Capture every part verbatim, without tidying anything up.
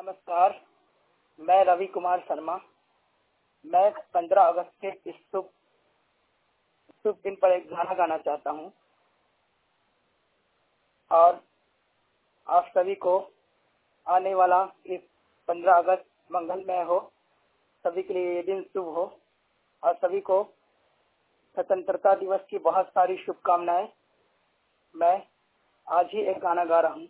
नमस्कार। मैं रवि कुमार शर्मा। मैं पंद्रह अगस्त के इस शुभ शुभ दिन पर एक गाना गाना चाहता हूँ और आप सभी को आने वाला इस पंद्रह अगस्त मंगलमय हो, सभी के लिए ये दिन शुभ हो और सभी को स्वतंत्रता दिवस की बहुत सारी शुभकामनाएं। मैं आज ही एक गाना गा रहा हूँ।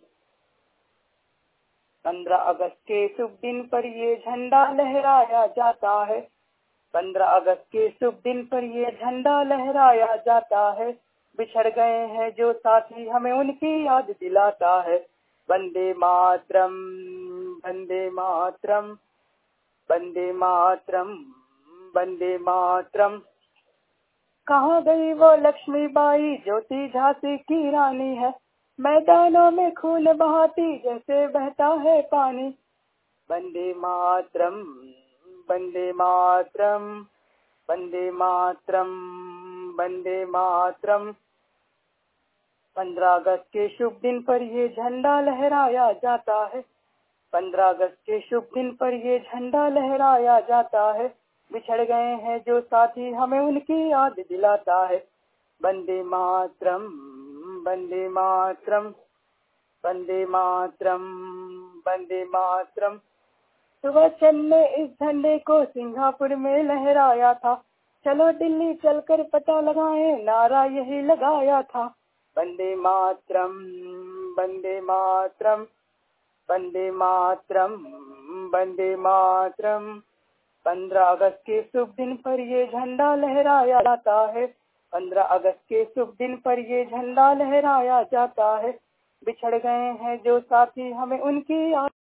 पंद्रह अगस्त के शुभ दिन पर ये झंडा लहराया जाता है। पंद्रह अगस्त के शुभ दिन पर ये झंडा लहराया जाता है। बिछड़ गए हैं जो साथी हमें उनकी याद दिलाता है। वंदे मातरम, वंदे मातरम, वंदे मातरम, वंदे मातरम। कहाँ गई वो लक्ष्मीबाई ज्योति झांसी की रानी है। मैदानों में खून बहाती जैसे बहता है पानी। वंदे मातरम, वंदे मातरम, वंदे मातरम, वंदे मातरम। पंद्रह अगस्त के शुभ दिन पर ये झंडा लहराया जाता है। पंद्रह अगस्त के शुभ दिन पर ये झंडा लहराया जाता है। बिछड़ गए हैं जो साथी हमें उनकी याद दिलाता है। वंदे मातरम, वंदे मातरम, वंदे मातरम, वंदे मातरम। सुभाष चंद्र ने इस झंडे को सिंगापुर में लहराया था। चलो दिल्ली चलकर पता लगाएं, नारा यही लगाया था। वंदे मातरम, वंदे मातरम, वंदे मातरम, वंदे मातरम। पंद्रह अगस्त के शुभ दिन पर ये झंडा लहराया जाता है। पंद्रह अगस्त के शुभ दिन पर ये झंडा लहराया जाता है। बिछड़ गए हैं जो साथी हमें उनकी याद